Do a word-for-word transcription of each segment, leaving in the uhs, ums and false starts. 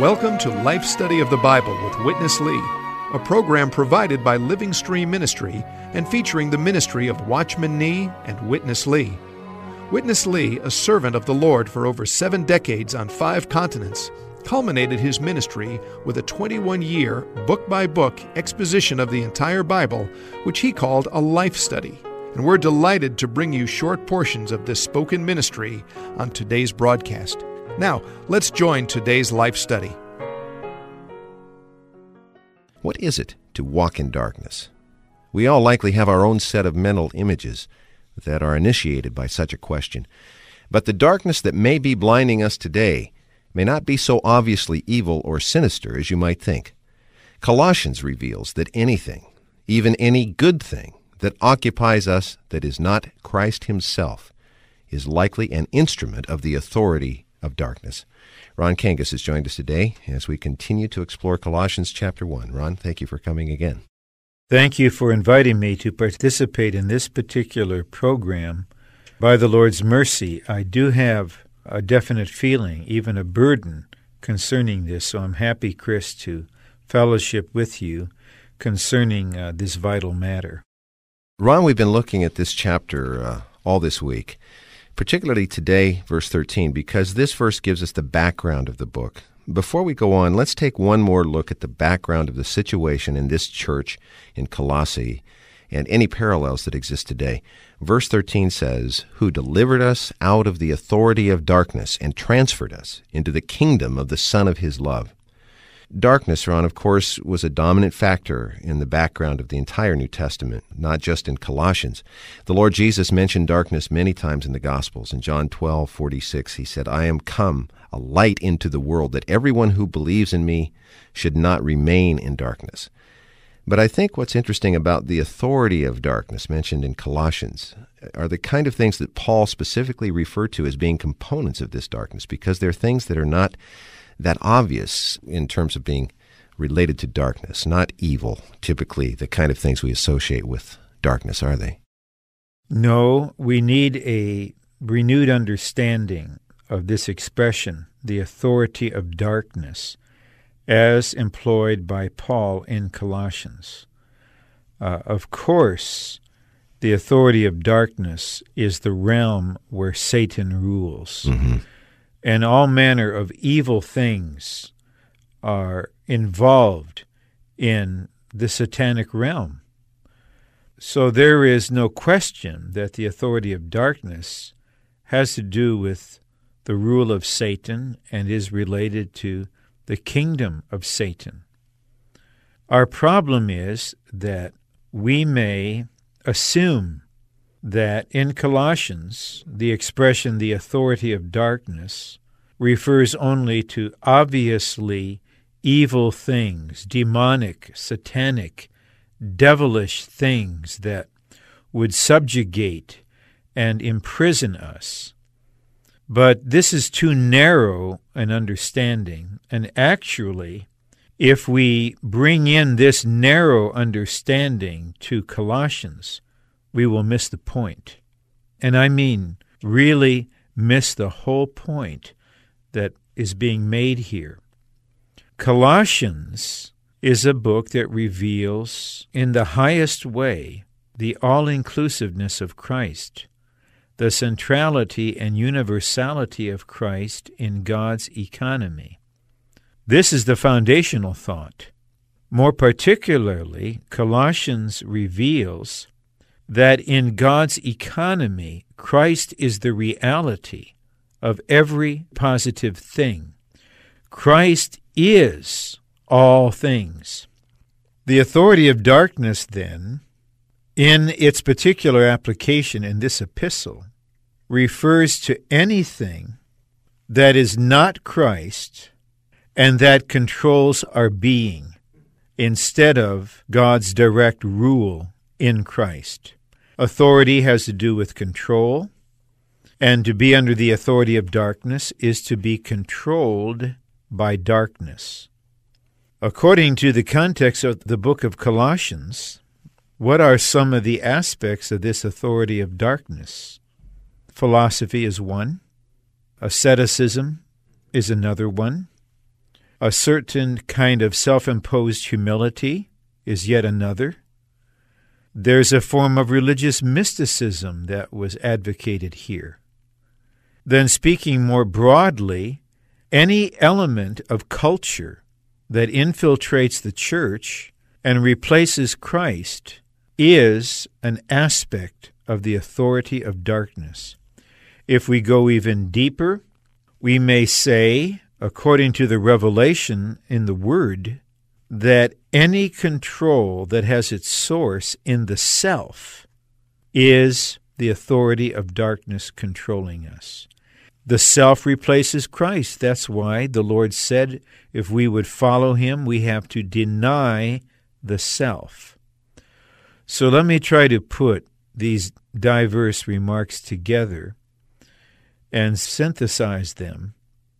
Welcome to Life Study of the Bible with Witness Lee, a program provided by Living Stream Ministry and featuring the ministry of Watchman Nee and Witness Lee. Witness Lee, a servant of the Lord for over seven decades on five continents, culminated his ministry with a twenty-one-year, book-by-book exposition of the entire Bible, which he called a life study. And we're delighted to bring you short portions of this spoken ministry on today's broadcast. Now, let's join today's life study. What is it to walk in darkness? We all likely have our own set of mental images that are initiated by such a question. But the darkness that may be blinding us today may not be so obviously evil or sinister as you might think. Colossians reveals that anything, even any good thing, that occupies us that is not Christ himself, is likely an instrument of the authority of darkness. Ron Kangas has joined us today as we continue to explore Colossians chapter one. Ron, thank you for coming again. Thank you for inviting me to participate in this particular program. By the Lord's mercy, I do have a definite feeling, even a burden, concerning this, so I'm happy, Chris, to fellowship with you concerning uh, this vital matter. Ron, we've been looking at this chapter uh, all this week, particularly today, verse thirteen, because this verse gives us the background of the book. Before we go on, let's take one more look at the background of the situation in this church in Colossae and any parallels that exist today. Verse thirteen says, "Who delivered us out of the authority of darkness and transferred us into the kingdom of the Son of his love." Darkness, Ron, of course, was a dominant factor in the background of the entire New Testament, not just in Colossians. The Lord Jesus mentioned darkness many times in the Gospels. In John twelve forty-six, he said, "I am come, a light into the world, that everyone who believes in me should not remain in darkness." But I think what's interesting about the authority of darkness mentioned in Colossians are the kind of things that Paul specifically referred to as being components of this darkness, because they're things that are not that obvious in terms of being related to darkness, not evil, typically the kind of things we associate with darkness, are they? No, we need a renewed understanding of this expression, the authority of darkness, as employed by Paul in Colossians. Uh, of course, the authority of darkness is the realm where Satan rules. Mm-hmm. And all manner of evil things are involved in the satanic realm. So there is no question that the authority of darkness has to do with the rule of Satan and is related to the kingdom of Satan. Our problem is that we may assume that in Colossians, the expression, the authority of darkness, refers only to obviously evil things, demonic, satanic, devilish things that would subjugate and imprison us. But this is too narrow an understanding, and actually, if we bring in this narrow understanding to Colossians, we will miss the point. And I mean really miss the whole point that is being made here. Colossians is a book that reveals in the highest way the all-inclusiveness of Christ, the centrality and universality of Christ in God's economy. This is the foundational thought. More particularly, Colossians reveals that in God's economy, Christ is the reality of every positive thing. Christ is all things. The authority of darkness, then, in its particular application in this epistle, refers to anything that is not Christ and that controls our being instead of God's direct rule in Christ. Authority has to do with control, and to be under the authority of darkness is to be controlled by darkness. According to the context of the book of Colossians, what are some of the aspects of this authority of darkness? Philosophy is one. Asceticism is another one. A certain kind of self-imposed humility is yet another. There's a form of religious mysticism that was advocated here. Then, speaking more broadly, any element of culture that infiltrates the church and replaces Christ is an aspect of the authority of darkness. If we go even deeper, we may say, according to the revelation in the Word, that any control that has its source in the self is the authority of darkness controlling us. The self replaces Christ. That's why the Lord said if we would follow Him, we have to deny the self. So let me try to put these diverse remarks together and synthesize them.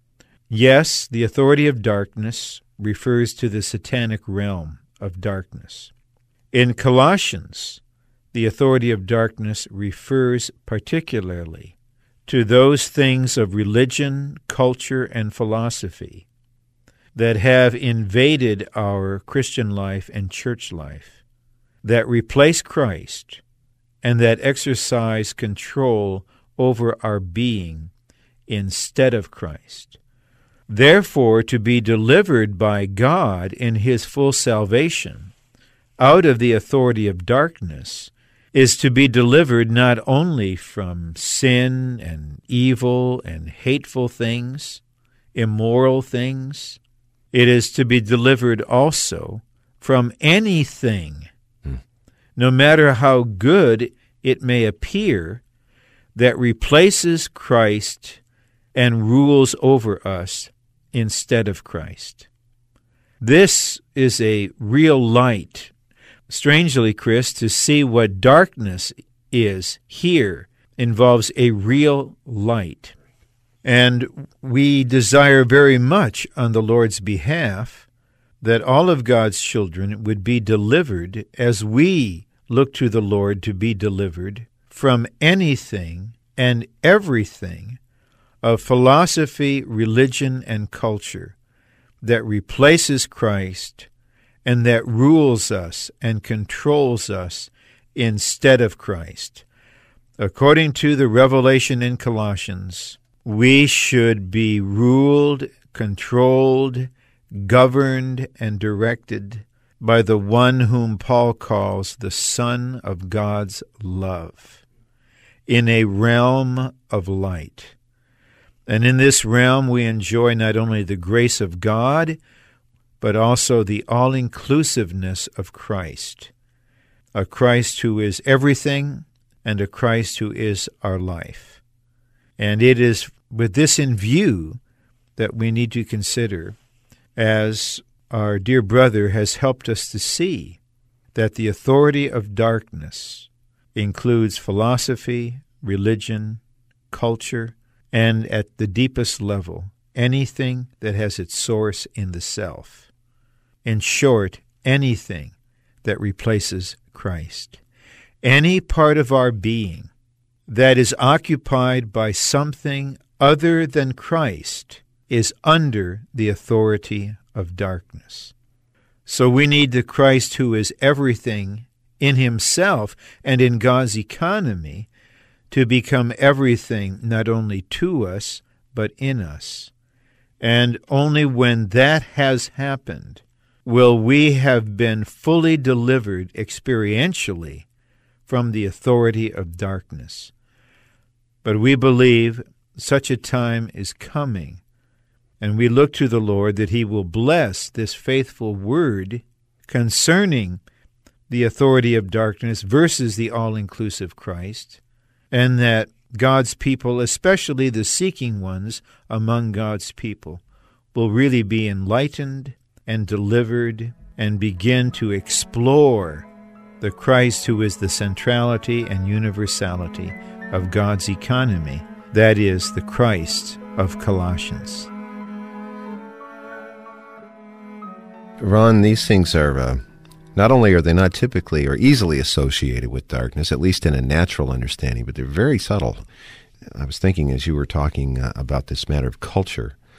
Yes, the authority of darkness refers to the satanic realm of darkness. In Colossians, the authority of darkness refers particularly to those things of religion, culture, and philosophy that have invaded our Christian life and church life, that replace Christ, and that exercise control over our being instead of Christ. Therefore, to be delivered by God in His full salvation out of the authority of darkness is to be delivered not only from sin and evil and hateful things, immoral things, it is to be delivered also from anything, hmm. no matter how good it may appear, that replaces Christ and rules over us instead of Christ. This is a real light. Strangely, Chris, to see what darkness is here involves a real light. And we desire very much on the Lord's behalf that all of God's children would be delivered as we look to the Lord to be delivered from anything and everything of philosophy, religion, and culture that replaces Christ and that rules us and controls us instead of Christ. According to the revelation in Colossians, we should be ruled, controlled, governed, and directed by the one whom Paul calls the Son of God's love, in a realm of light. And in this realm we enjoy not only the grace of God, but also the all-inclusiveness of Christ, a Christ who is everything and a Christ who is our life. And it is with this in view that we need to consider, as our dear brother has helped us to see, that the authority of darkness includes philosophy, religion, culture, and at the deepest level, anything that has its source in the self. In short, anything that replaces Christ. Any part of our being that is occupied by something other than Christ is under the authority of darkness. So we need the Christ who is everything in Himself and in God's economy to become everything not only to us, but in us. And only when that has happened will we have been fully delivered experientially from the authority of darkness. But we believe such a time is coming, and we look to the Lord that He will bless this faithful word concerning the authority of darkness versus the all-inclusive Christ, and that God's people, especially the seeking ones among God's people, will really be enlightened and delivered and begin to explore the Christ who is the centrality and universality of God's economy, that is, the Christ of Colossians. Ron, these things are, uh, not only are they not typically or easily associated with darkness, at least in a natural understanding, but they're very subtle. I was thinking as you were talking uh, about this matter of culture,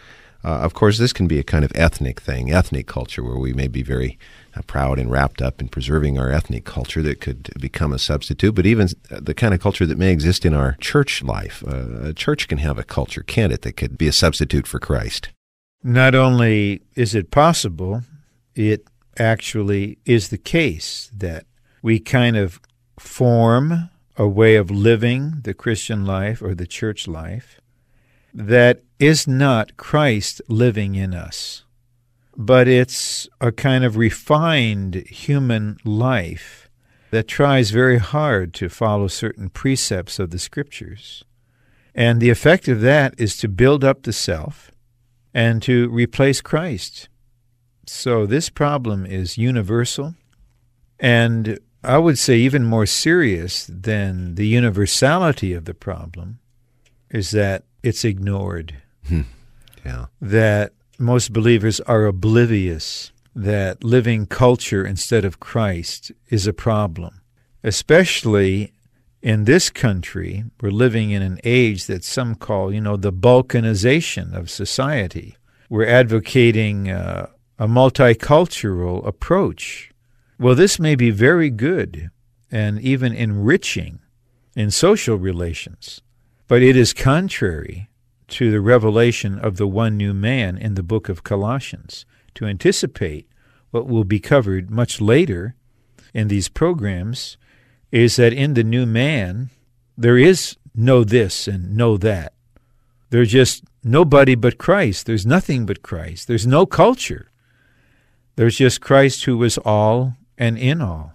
Uh, of course, this can be a kind of ethnic thing, ethnic culture, where we may be very uh, proud and wrapped up in preserving our ethnic culture that could become a substitute, but even the kind of culture that may exist in our church life. Uh, a church can have a culture, can't it, that could be a substitute for Christ? Not only is it possible, it actually is the case that we kind of form a way of living the Christian life or the church life that is not Christ living in us, but it's a kind of refined human life that tries very hard to follow certain precepts of the Scriptures. And the effect of that is to build up the self and to replace Christ. So this problem is universal, and I would say even more serious than the universality of the problem is that it's ignored. Hmm. Yeah. That most believers are oblivious that living culture instead of Christ is a problem. Especially in this country, we're living in an age that some call, you know, the balkanization of society. We're advocating uh, a multicultural approach. Well, this may be very good and even enriching in social relations, but it is contrary to the revelation of the one new man in the book of Colossians. To anticipate what will be covered much later in these programs is that in the new man, there is no this and no that. There's just nobody but Christ. There's nothing but Christ. There's no culture. There's just Christ who was all and in all.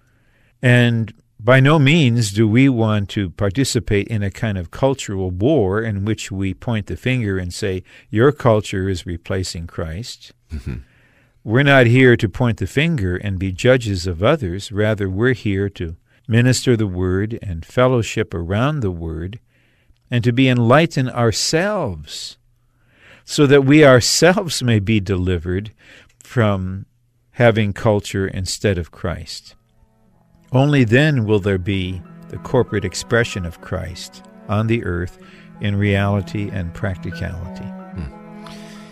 And by no means do we want to participate in a kind of cultural war in which we point the finger and say, your culture is replacing Christ. Mm-hmm. We're not here to point the finger and be judges of others. Rather, we're here to minister the Word and fellowship around the Word and to be enlightened ourselves so that we ourselves may be delivered from having culture instead of Christ. Only then will there be the corporate expression of Christ on the earth in reality and practicality. Hmm.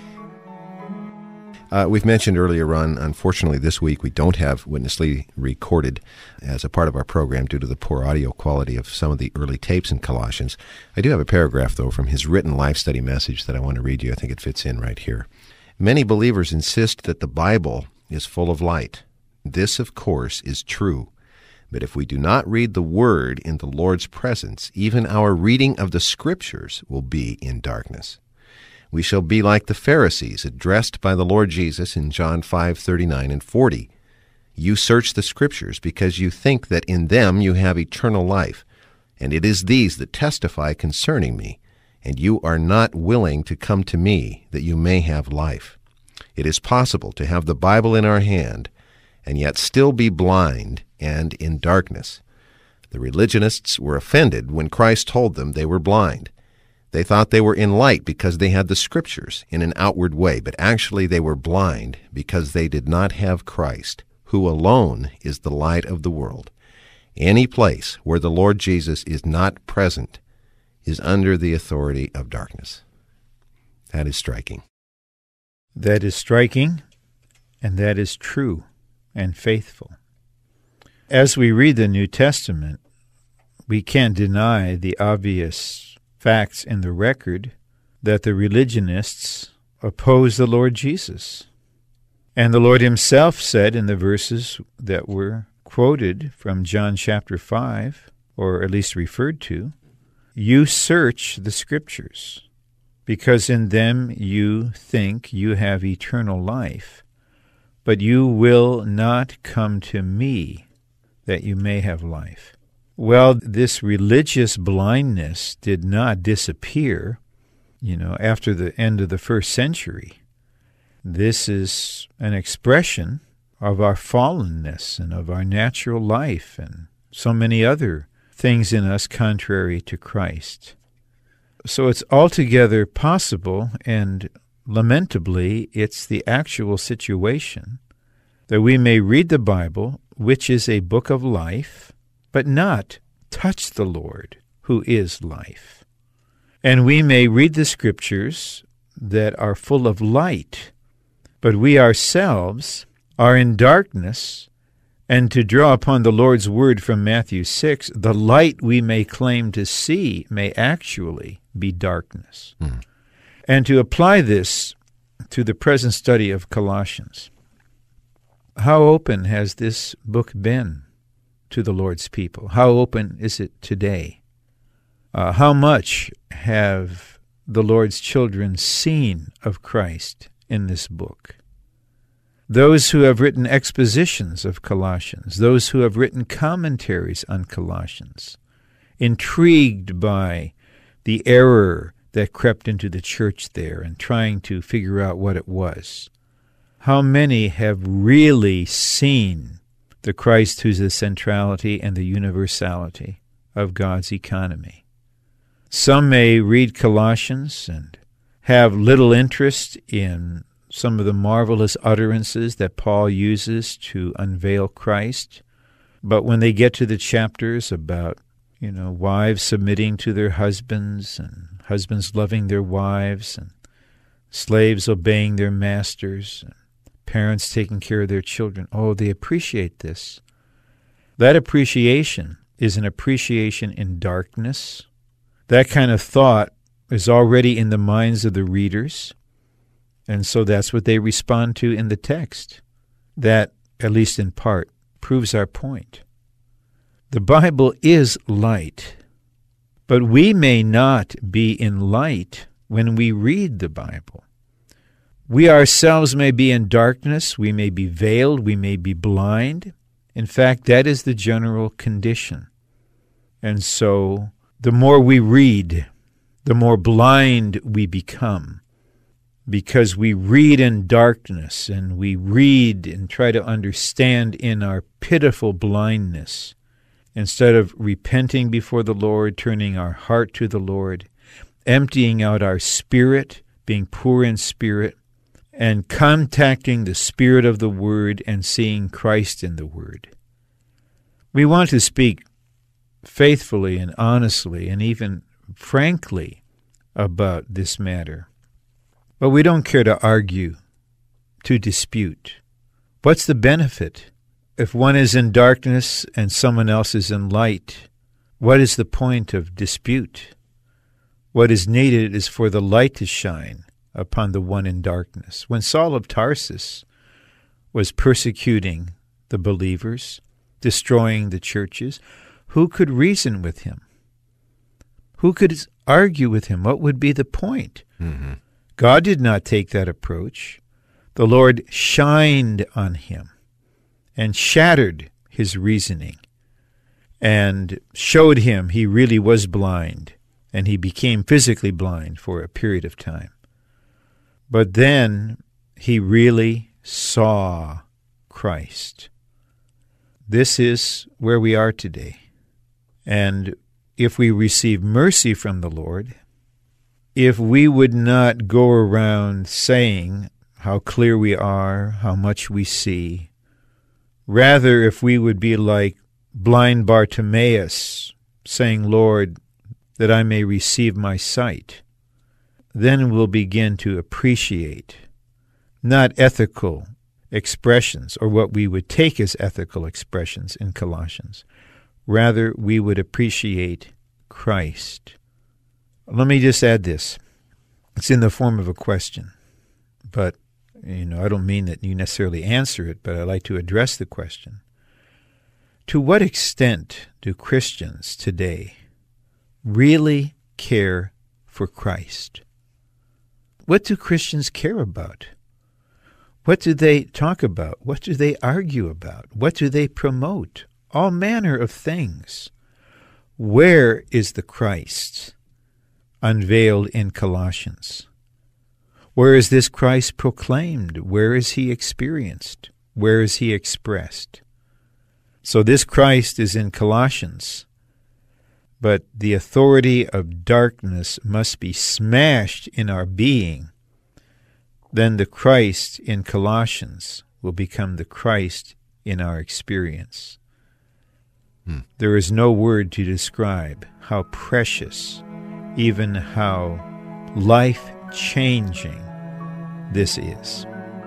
Uh, we've mentioned earlier on, unfortunately this week we don't have Witness Lee recorded as a part of our program due to the poor audio quality of some of the early tapes in Colossians. I do have a paragraph, though, from his written life study message that I want to read you. I think it fits in right here. Many believers insist that the Bible is full of light. This, of course, is true. But if we do not read the Word in the Lord's presence, even our reading of the Scriptures will be in darkness. We shall be like the Pharisees addressed by the Lord Jesus in John five thirty-nine and forty. You search the Scriptures because you think that in them you have eternal life, and it is these that testify concerning me, and you are not willing to come to me that you may have life. It is possible to have the Bible in our hand and yet still be blind and in darkness. The religionists were offended when Christ told them they were blind. They thought they were in light because they had the Scriptures in an outward way, but actually they were blind because they did not have Christ, who alone is the light of the world. Any place where the Lord Jesus is not present is under the authority of darkness. That is striking. That is striking, and that is true and faithful. As we read the New Testament, we can't deny the obvious facts in the record that the religionists oppose the Lord Jesus. And the Lord himself said in the verses that were quoted from John chapter five, or at least referred to, you search the Scriptures, because in them you think you have eternal life, but you will not come to me that you may have life. Well, this religious blindness did not disappear, you know, after the end of the first century. This is an expression of our fallenness and of our natural life and so many other things in us contrary to Christ. So it's altogether possible, and lamentably, it's the actual situation, that we may read the Bible, which is a book of life, but not touch the Lord, who is life. And we may read the Scriptures that are full of light, but we ourselves are in darkness. And to draw upon the Lord's word from Matthew six, the light we may claim to see may actually be darkness. Hmm. And to apply this to the present study of Colossians, how open has this book been to the Lord's people? How open is it today? Uh, how much have the Lord's children seen of Christ in this book? Those who have written expositions of Colossians, those who have written commentaries on Colossians, intrigued by the error that crept into the church there and trying to figure out what it was. How many have really seen the Christ who's the centrality and the universality of God's economy? Some may read Colossians and have little interest in some of the marvelous utterances that Paul uses to unveil Christ. But when they get to the chapters about, you know, wives submitting to their husbands and husbands loving their wives and slaves obeying their masters and parents taking care of their children, oh, they appreciate this. That appreciation is an appreciation in darkness. That kind of thought is already in the minds of the readers. And so that's what they respond to in the text. That, at least in part, proves our point. The Bible is light, but we may not be in light when we read the Bible. We ourselves may be in darkness, we may be veiled, we may be blind. In fact, that is the general condition. And so, the more we read, the more blind we become. Because we read in darkness and we read and try to understand in our pitiful blindness, instead of repenting before the Lord, turning our heart to the Lord, emptying out our spirit, being poor in spirit, and contacting the Spirit of the Word and seeing Christ in the Word. We want to speak faithfully and honestly and even frankly about this matter. But we don't care to argue, to dispute. What's the benefit? If one is in darkness and someone else is in light, what is the point of dispute? What is needed is for the light to shine upon the one in darkness. When Saul of Tarsus was persecuting the believers, destroying the churches, who could reason with him? Who could argue with him? What would be the point? Mm-hmm. God did not take that approach. The Lord shined on him and shattered his reasoning and showed him he really was blind, and he became physically blind for a period of time. But then he really saw Christ. This is where we are today. And if we receive mercy from the Lord, if we would not go around saying how clear we are, how much we see, rather if we would be like blind Bartimaeus, saying, Lord, that I may receive my sight, then we'll begin to appreciate not ethical expressions or what we would take as ethical expressions in Colossians. Rather, we would appreciate Christ. Let me just add this. It's in the form of a question, but you know, I don't mean that you necessarily answer it, but I like to address the question. To what extent do Christians today really care for Christ? What do Christians care about? What do they talk about? What do they argue about? What do they promote? All manner of things. Where is the Christ unveiled in Colossians? Where is this Christ proclaimed? Where is he experienced? Where is he expressed? So this Christ is in Colossians, but the authority of darkness must be smashed in our being. Then the Christ in Colossians will become the Christ in our experience. Hmm. There is no word to describe how precious, even how life changing this is.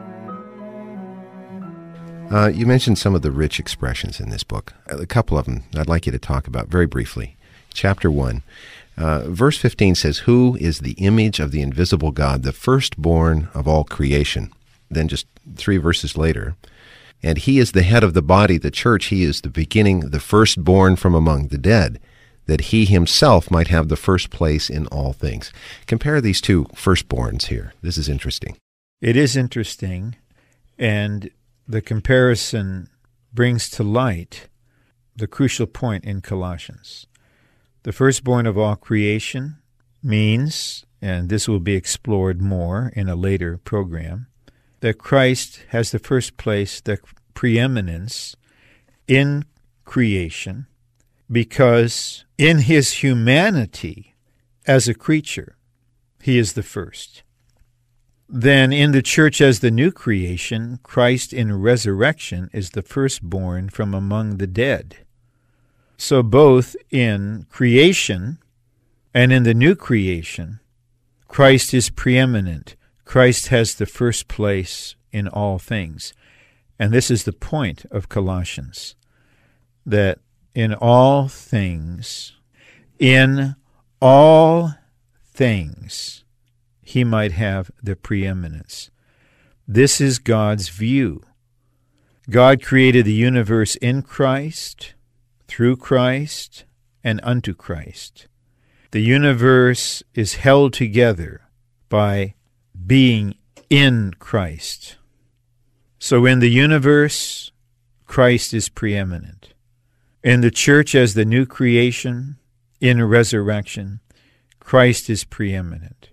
Uh, you mentioned some of the rich expressions in this book. A couple of them I'd like you to talk about very briefly. Chapter one, uh, verse fifteen says, "Who is the image of the invisible God, the firstborn of all creation?" Then just three verses later, "And he is the head of the body, the church. He is the beginning, the firstborn from among the dead, that he himself might have the first place in all things." Compare these two firstborns here. This is interesting. It is interesting, and the comparison brings to light the crucial point in Colossians. The firstborn of all creation means, and this will be explored more in a later program, that Christ has the first place, the preeminence in creation, because in his humanity as a creature, he is the first. Then in the church as the new creation, Christ in resurrection is the firstborn from among the dead. So both in creation and in the new creation, Christ is preeminent. Christ has the first place in all things. And this is the point of Colossians, that in all things, in all things, he might have the preeminence. This is God's view. God created the universe in Christ, through Christ, and unto Christ. The universe is held together by being in Christ. So in the universe, Christ is preeminent. In the church as the new creation, in resurrection, Christ is preeminent.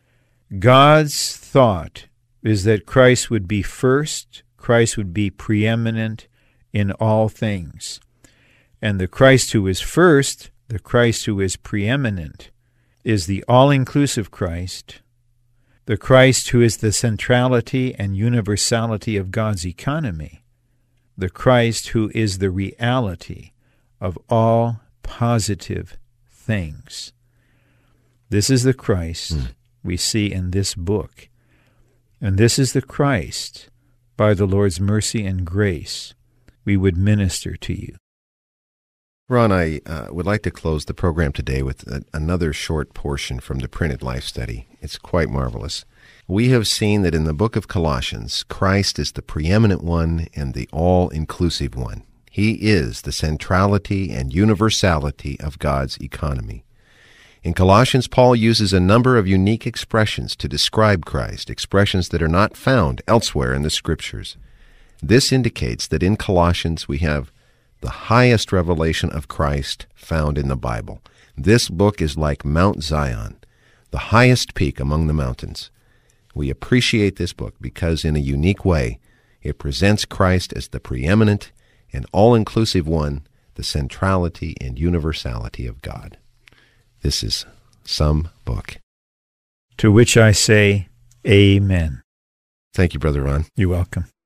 God's thought is that Christ would be first, Christ would be preeminent in all things. And the Christ who is first, the Christ who is preeminent, is the all-inclusive Christ, the Christ who is the centrality and universality of God's economy, the Christ who is the reality of all positive things. This is the Christ mm. we see in this book. And this is the Christ, by the Lord's mercy and grace, we would minister to you. Ron, I uh, would like to close the program today with a, another short portion from the printed life study. It's quite marvelous. We have seen that in the book of Colossians, Christ is the preeminent one and the all-inclusive one. He is the centrality and universality of God's economy. In Colossians, Paul uses a number of unique expressions to describe Christ, expressions that are not found elsewhere in the Scriptures. This indicates that in Colossians we have the highest revelation of Christ found in the Bible. This book is like Mount Zion, the highest peak among the mountains. We appreciate this book because in a unique way it presents Christ as the preeminent and all-inclusive one, the centrality and universality of God. This is some book. To which I say, Amen. Thank you, Brother Ron. You're welcome.